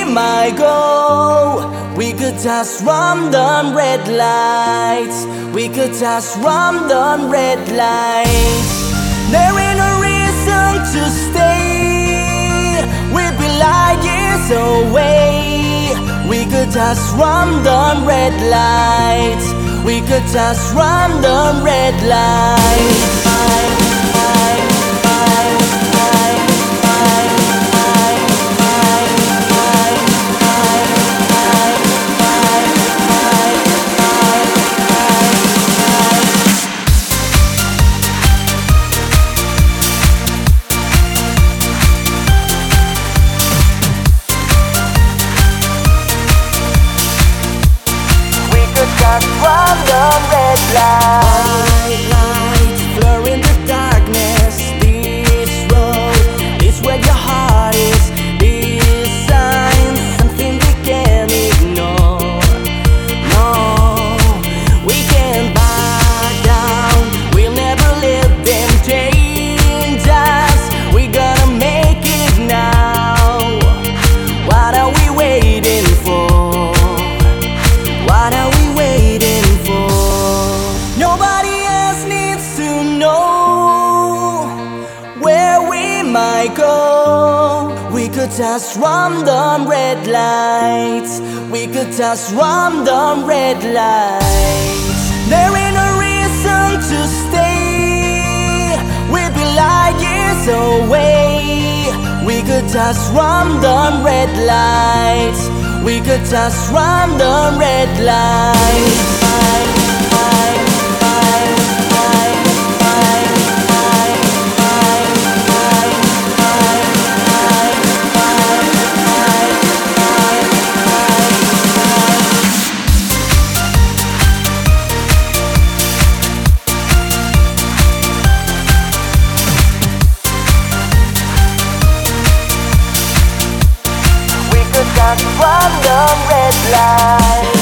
might go. We could just run the red lights. We could just run the red lights. There ain't no reason to stay. We'd be light years away. We could just run the red lights. We could just run the red lights. Just run the red light. Lights blur in the darkness. This road is where your heart is. These signs, something we can't ignore. No, we can't back down. We'll never let them change us. We gotta make it now. What are we waiting for? What are we waiting for? Nobody else needs to know where we might go. We could just run the red lights. We could just run the red lights. There ain't no reason to stay. We'd be light years away. We could just run the red lights. We could just run the red lights. Just run the red light.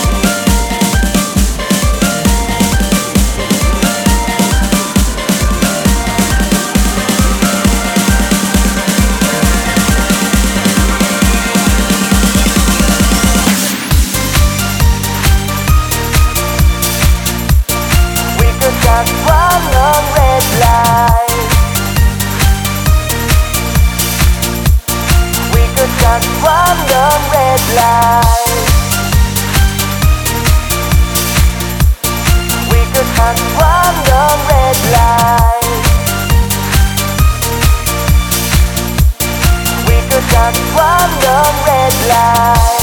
We could just run the red light. We could just run the red light. We could just run the red light. We could just run the red light.